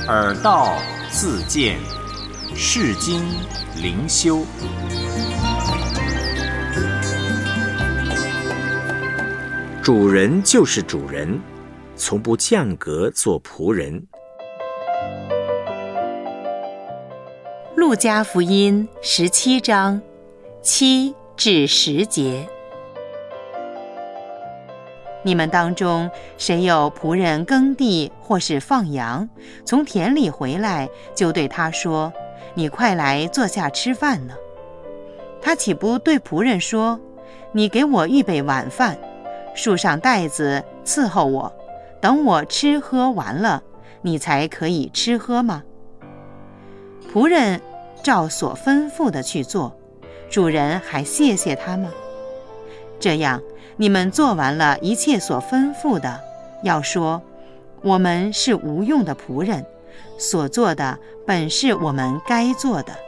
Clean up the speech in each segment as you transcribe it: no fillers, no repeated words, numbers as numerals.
耳道自见，世经灵修。主人就是主人，从不降格做仆人。 路加福音17章7至10节。你们当中谁有仆人耕地或是放羊，从田里回来，就对他说：你快来坐下吃饭呢？他岂不对仆人说：你给我预备晚饭，束上带子伺候我，等我吃喝完了，你才可以吃喝吗？仆人照所吩咐的去做，主人还谢谢他吗？这样，你们做完了一切所吩咐的，要说：我们是无用的仆人，所做的本是我们该做的。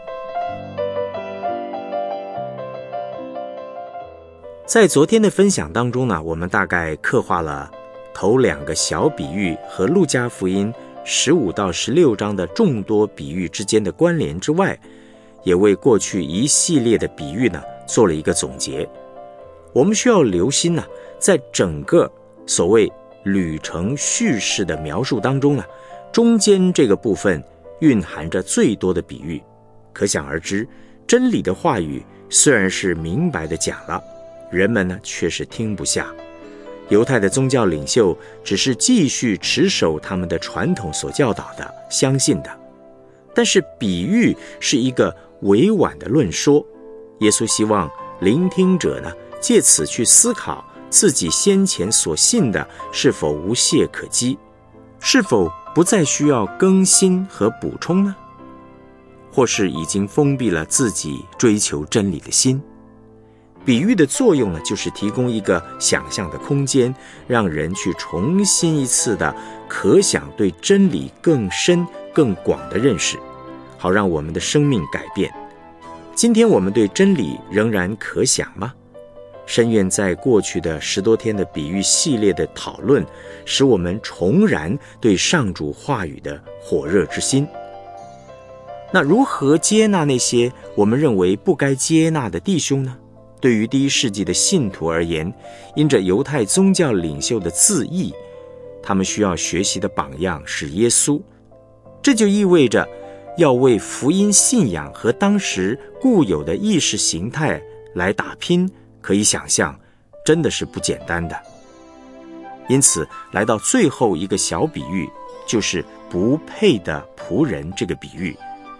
在昨天的分享当中呢，我们大概刻画了头2个小比喻和路加福音15到16章的众多比喻之间的关联之外，也为过去一系列的比喻呢做了一个总结。我们需要留心呢，在整个所谓旅程叙事的描述当中呢，中间这个部分蕴含着最多的比喻。可想而知，真理的话语虽然是明白的讲了，人们呢却是听不下。犹太的宗教领袖只是继续持守他们的传统所教导的，相信的。但是比喻是一个委婉的论说，耶稣希望聆听者呢借此去思考自己先前所信的是否无懈可击，是否不再需要更新和补充呢？或是已经封闭了自己追求真理的心。比喻的作用呢，就是提供一个想象的空间，让人去重新一次的可想对真理更深更广的认识，好让我们的生命改变。今天我们对真理仍然可想吗？深愿在过去的10多天的比喻系列的讨论，使我们重燃对上主话语的火热之心。那如何接纳那些我们认为不该接纳的弟兄呢？对于第1世纪的信徒而言，因着犹太宗教领袖的自义，他们需要学习的榜样是耶稣。这就意味着要为福音信仰和当时固有的意识形态来打拼，可以想象真的是不简单的。因此来到最后一个小比喻，就是不配的仆人这个比喻。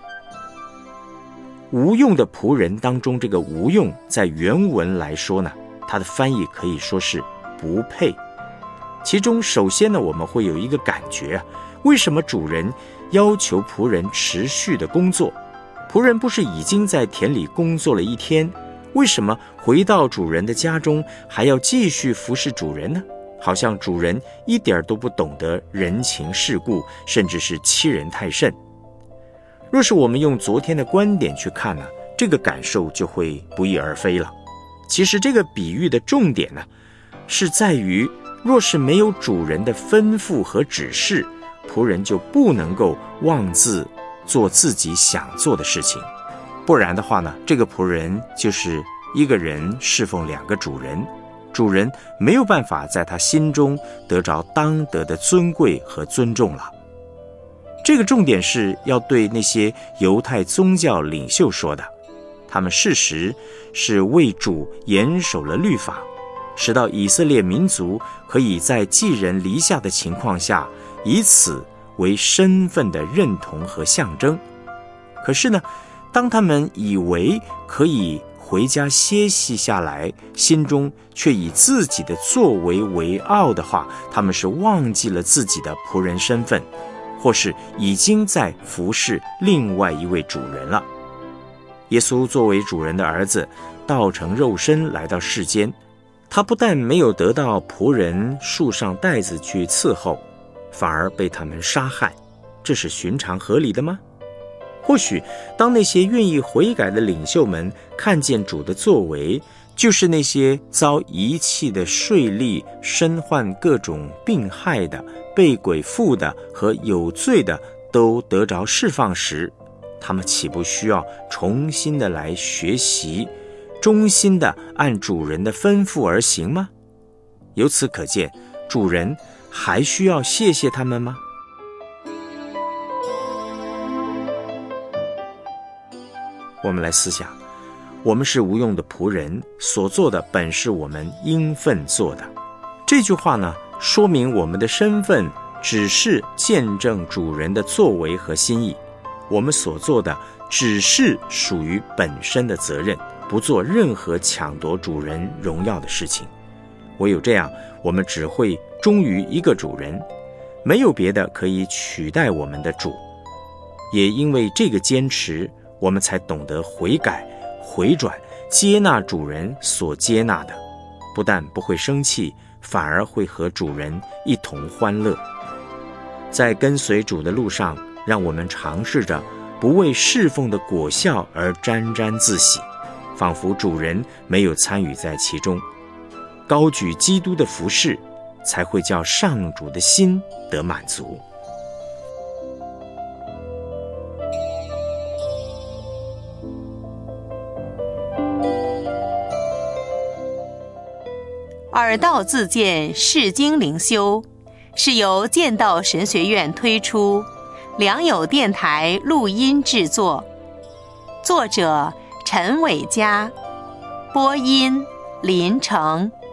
无用的仆人当中，这个无用在原文来说呢，它的翻译可以说是不配。其中首先呢，我们会有一个感觉啊，为什么主人要求仆人持续的工作？仆人不是已经在田里工作了一天，为什么回到主人的家中还要继续服侍主人呢？好像主人一点都不懂得人情世故，甚至是欺人太甚。若是我们用昨天的观点去看呢，这个感受就会不翼而飞了。其实这个比喻的重点呢，是在于若是没有主人的吩咐和指示，仆人就不能够妄自做自己想做的事情。不然的话呢，这个仆人就是一个人侍奉2个主人，主人没有办法在他心中得着当得的尊贵和尊重了。这个重点是要对那些犹太宗教领袖说的，他们事实是为主严守了律法，使到以色列民族可以在寄人篱下的情况下，以此为身份的认同和象征。可是呢，当他们以为可以回家歇息下来，心中却以自己的作为为傲的话，他们是忘记了自己的仆人身份，或是已经在服侍另外一位主人了。耶稣作为主人的儿子，道成肉身来到世间，他不但没有得到仆人束上带子去伺候，反而被他们杀害，这是寻常合理的吗？或许当那些愿意悔改的领袖们看见主的作为，就是那些遭遗弃的税吏、身患各种病害的、被鬼附的和有罪的， 都得着释放时，他们岂不需要重新的来学习，忠心的按主人的吩咐而行吗？由此可见，主人还需要谢谢他们吗？我们来思想，我们是无用的仆人，所做的本是我们应分做的。这句话呢，说明我们的身份只是见证主人的作为和心意，我们所做的只是属于本身的责任，不做任何抢夺主人荣耀的事情。唯有这样，我们只会忠于一个主人，没有别的可以取代我们的主。也因为这个坚持，我们才懂得悔改、回转，接纳主人所接纳的，不但不会生气，反而会和主人一同欢乐。在跟随主的路上，让我们尝试着不为侍奉的果效而沾沾自喜，仿佛主人没有参与在其中。高举基督的服事，才会叫上主的心得满足。 耳道自荐释经灵修是由剑道神学院推出，良友电台录音制作，作者陈伟嘉，播音林成。